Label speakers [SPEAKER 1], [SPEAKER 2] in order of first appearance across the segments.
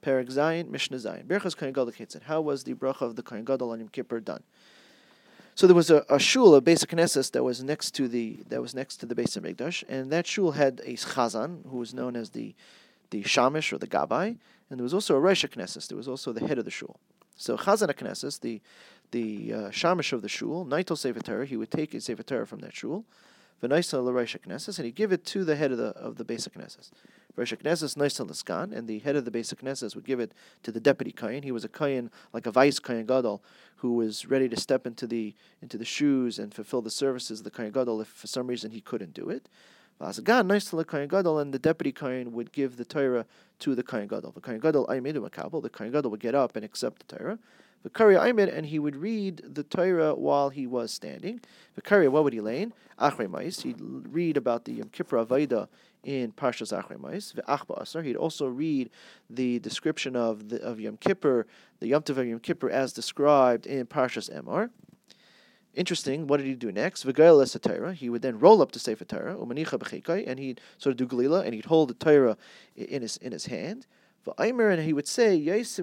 [SPEAKER 1] Perek Zayin, Mishnah Zayin. Berachas Kohen Gadol Ketzad. How was the bracha of the Kohen Gadol on Yom Kippur done? So there was a shul, a Beis HaKnesses that was next to the Beis HaMikdash, and that shul had a chazan who was known as the shamish or the gabbai, and there was also a Rosh HaKnesses. There was also the head of the shul. So Chazan HaKnesses, the shamish of the shul, Naitel Sefer Torah, he would take a Sefer Torah from that shul, v'naisel l'Rosh HaKnesses, and he'd give it to the head of the Beis HaKnesses. Rosh HaKnesses naisel l'skan, and the head of the Beis HaKnesses would give it to the deputy kohen. He was a kohen, like a vice kohen gadol, who was ready to step into the shoes and fulfill the services of the kohen gadol if for some reason he couldn't do it. V'azagan naisel l'kohen gadol, and the deputy kohen would give the Torah to the kohen gadol. The kohen gadol aymed u'makabel. The kohen gadol would get up and accept the Torah. V'karya aymed, and he would read the Torah while he was standing. V'karya, what would he learn? Achrei Ma'is. He'd read about the Yom Kippur Avodah in Parshas Achrei Ma'is. V'ach ba'asar. He'd also read the description of Yom Kippur, the Yom Tov of Yom Kippur, as described in Parshas Emor. Interesting. What did he do next? V'gail es Torah. He would then roll up the Sefer Torah, umanicha b'cheikai, and he'd sort of do galila, and he'd hold the Torah in his hand. V'aymer, and he would say, there's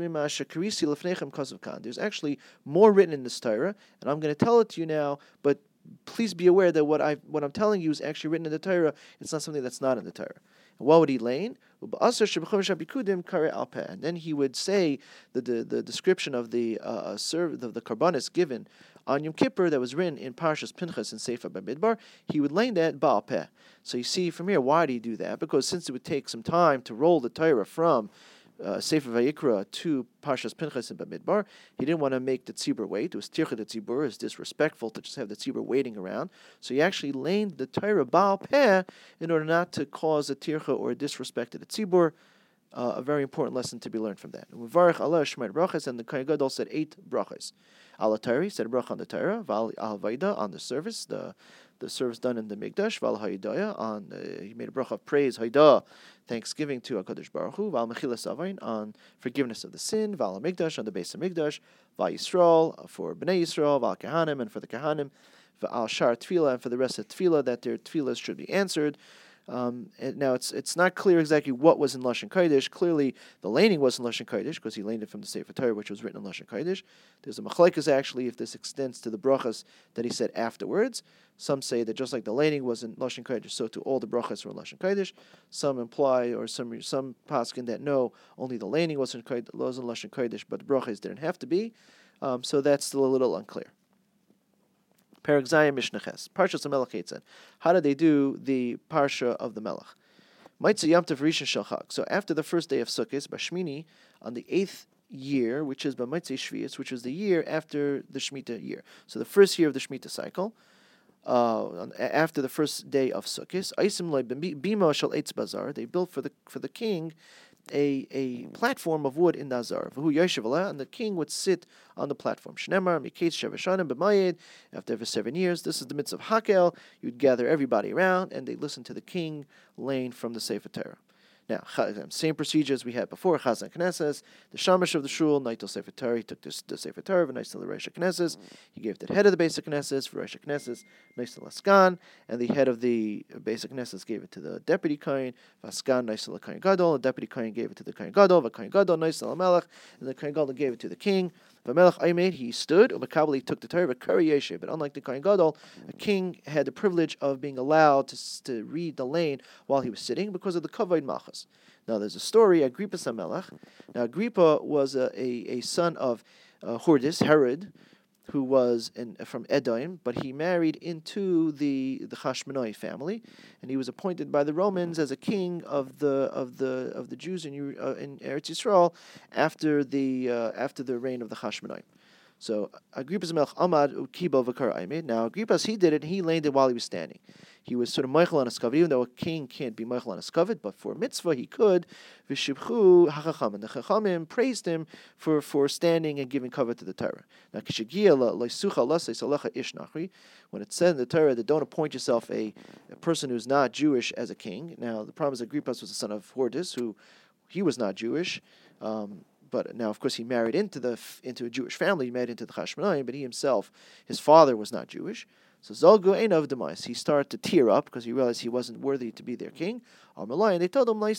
[SPEAKER 1] actually more written in this Torah, and I'm going to tell it to you now, but please be aware that what I'm telling you is actually written in the Torah. It's not something that's not in the Torah. And what would he learn? And then he would say the description of the karbanis given on Yom Kippur that was written in Parshas Pinchas and Sefer Bamidbar. He would learn that Baal Peh. So you see from here, why did he do that? Because since it would take some time to roll the Torah from Sefer Vayikra to Parshas Pinchas and Bamidbar, he didn't want to make the tzibur wait. It was tircha the tzibur. It's disrespectful to just have the tzibur waiting around. So he actually learned the Torah Baal Peh in order not to cause a tircha or a disrespect to the tzibur. A very important lesson to be learned from that. And Varech Allah Shemar brachas, and the Kohen Gadol said 8 brachas. Al Torah, he said a bracha on the Torah. Val Al Vaida, on the service, the service done in the Mikdash. Val Hayidaya, he made a bracha of praise, Haydah, thanksgiving to HaKadosh Baruch Hu. Val Mechilas Avain, on forgiveness of the sin. Val Mikdash, on the base of Mikdash. Val Yisrael, for Bnei Yisrael. Val Kahanim, and for the Kahanim. Val Shar Tefillah, and for the rest of Tefillah, that their Tefillahs should be answered. And now it's not clear exactly what was in Lashon Kodesh. Clearly, the laning was in Lashon Kodesh because he laned it from the Sefer Torah, which was written in Lashon Kodesh. There's a machlekes actually if this extends to the brachas that he said afterwards. Some say that just like the laning was in Lashon Kodesh, so to all the brachas were in Lashon Kodesh. Some imply, or some paskin that no, only the laning was in Lashon Kodesh, but the brachas didn't have to be. So that's still a little unclear. Perek Zayin Mishnah Ches. Parshas HaMelech Ketzad. How did they do the parsha of the Melech? Maitzah Yom Tov Rishon Shel Chag. So after the first day of Sukkot, Bashmini, on the 8th year, which is B'Maitzah Shvius, which was the year after the Shemitah year. So the first year of the Shemitah cycle, after the first day of Sukkot, Aisim Loi Bima Shel Eitz Bazar. They built for the king a platform of wood in Nazar. And the king would sit on the platform. Shnemar, Miketz Shevashanim B'Mayed. After every 7 years, this is the mitzvah of Hakel. You'd gather everybody around, and they listen to the king laying from the Sefer Torah. Now, same procedure as we had before. Chazan Knesses, the shamash of the shul, Naitel Sefer Torah. He took the Sefer Torah, Naitel Rosh Knesses. He gave it to the head of the Beis Knesses, for Rosh Knesses, Naitel Askan, and the head of the Beis Knesses gave it to the deputy kohen. Vaskan Naitel Kohen Gadol. The deputy kohen gave it to the Kohen Gadol. The Kohen Gadol Naitel Melech, and the Kohen Gadol gave it to the king. The Melech Aymed, he stood. Umakabel, he took the Torah. But unlike the Kohen Gadol, a king had the privilege of being allowed to read the lane while he was sitting because of the Kavod Malchus. Now there's a story, Agrippa Samelech. Now Agrippa was a son of Herod, who was from Edom, but he married into the Hashmonai family, and he was appointed by the Romans as a king of the Jews in Eretz Yisrael after the reign of the Hashmonai. So Agrippa's melech Amad Ukibo Vakar Aimed. Now Agrippa's he did it, and he laid it while he was standing. He was sort of Michael on a skavit, even though a king can't be Michael on a skavit, but for mitzvah he could. V'shibchu hachacham, and the chachamim praised him for standing and giving cover to the Torah. Now kishagia leisucha lasei salecha ish nachri, when it said in the Torah that don't appoint yourself a person who's not Jewish as a king. Now the problem is Agrippas was the son of Hordis, who he was not Jewish. But now, of course, he married into a Jewish family. He married into the Hashmonai, but he himself, his father was not Jewish. So Zolgu Einav Demais. He started to tear up because he realized he wasn't worthy to be their king. And they told him,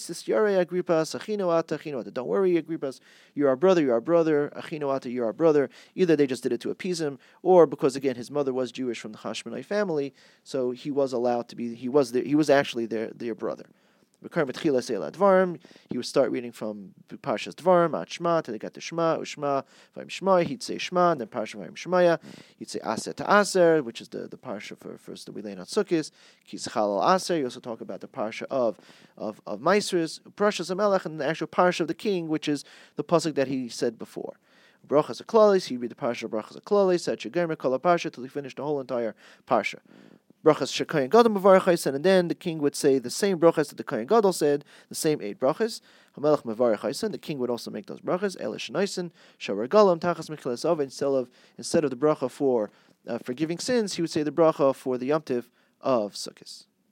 [SPEAKER 1] don't worry, Agrippas, you're our brother, you're our brother. Either they just did it to appease him, or because again his mother was Jewish from the Hashmonai family, so he was allowed to be. He was actually their brother. He would start reading from Parshas Dvarim, Ad Shema, till they got to Shema, Ushma, Vayim Shmai. He'd say Shema, and then Parsha Vayim Shmaya. He'd say Aser to Aser, which is the Parsha for first that we lay on Sukkot. Kis Chalal Aser. You also talk about the Parsha of Maasros, Parshas Hamelech, and the actual Parsha of the king, which is the pasuk that he said before. Brachas Aklalis. He'd read the Parsha of Brachas Aklalis, said Shegemer Kol Parsha till he finished the whole entire Parsha. Brachas Shekayin Gadol Mevarachais, and then the king would say the same brachas that the Kohen Gadol said, the same 8 brachas. Hamelech Mevarachais, the king would also make those brachas. Elish Naisen Shavar Galam Tachas Mechilas Ov. Instead of the bracha for forgiving sins, he would say the bracha for the Yom Tiv of Sukkot.